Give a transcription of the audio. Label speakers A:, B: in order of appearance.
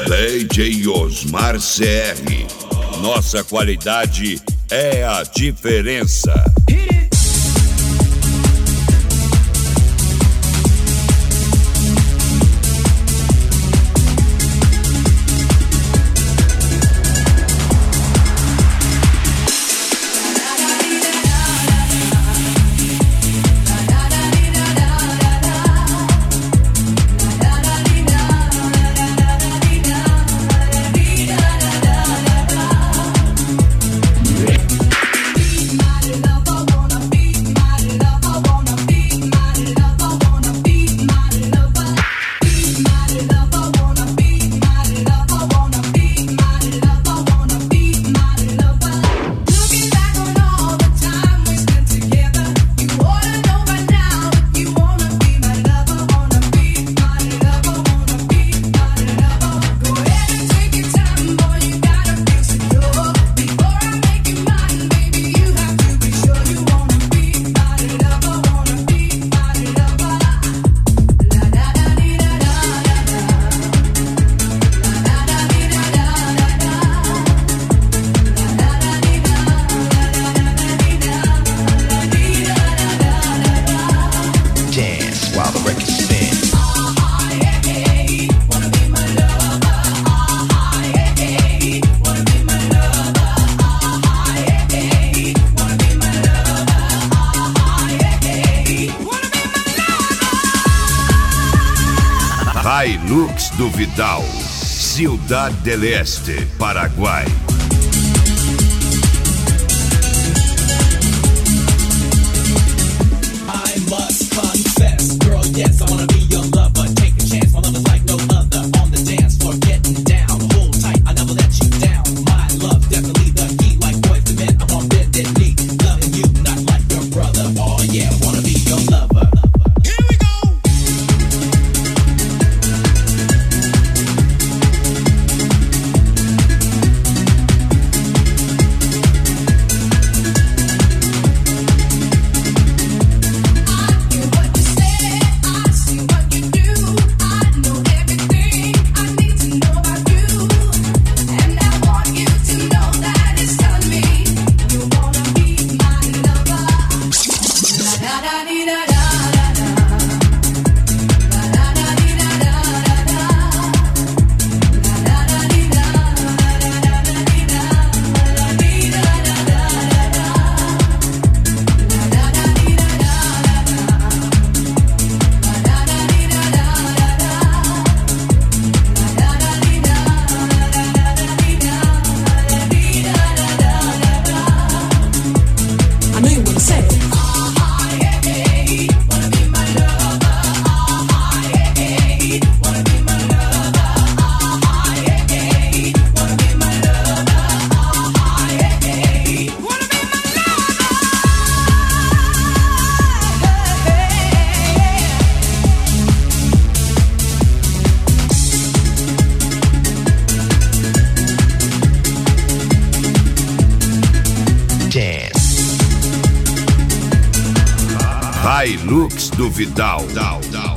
A: DJ Osmar CR. Nossa qualidade é a diferença. Hilux do Vidal, Ciudad del Este, Paraguai.
B: I must confess, girl, yes, I wanna be your lover. Take a chance, my love is like no other. On the dance floor, getting down, hold tight, I never let you down. My love, definitely the key, like boys to men, I'm on bended knee. Loving you, not like your brother. Oh yeah, I wanna be your lover.
A: Hilux do Vidal.